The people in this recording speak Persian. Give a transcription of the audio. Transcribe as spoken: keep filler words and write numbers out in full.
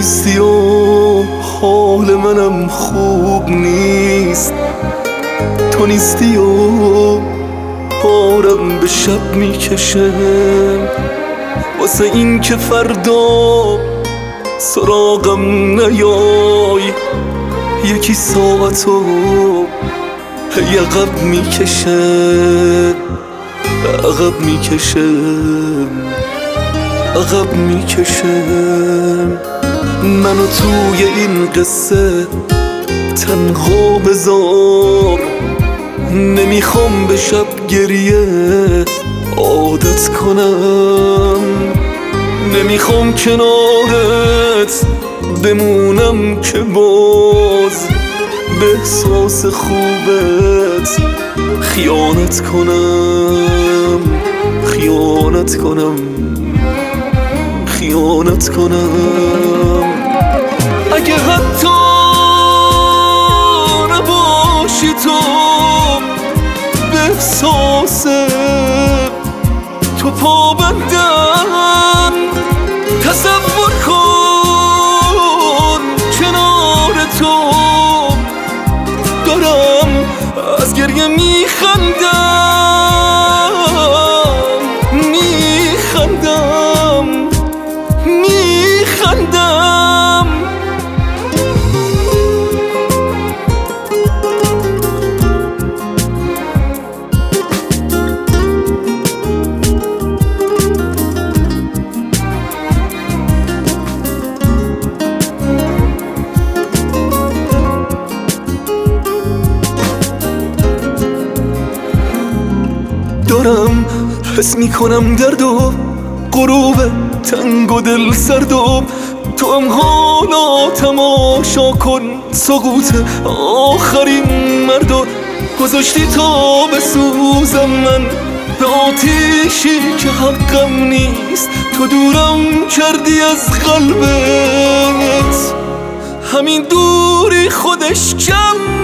نیستی و حال منم خوب نیست. تو نیستی و بارم به شب میکشم، واسه این که فردا سراغم نیای. یکی ساعتو هی عقب میکشم، عقب میکشم، عقب میکشم. منو توی این قصه تنها بذار، نمیخوام به شب گریه عادت کنم. نمیخوام کنارت بمونم که باز به احساس خوبت خیانت کنم، خیانت کنم، خیانت کنم. اگه حتی نباشی تو به احساس تو پابندم، تصور کن کنار تو دارم از گریه میخندم، میخندم، میخندم. دارم حس میکنم درد و غروب تنگ و دل سرد و تو هم حالا تماشا کن سقوط آخرین مرد و گذاشتی تا بسوزم من به آتیشی که حقم نیست. تو دورم کردی از قلبت، همین دوری خودش کم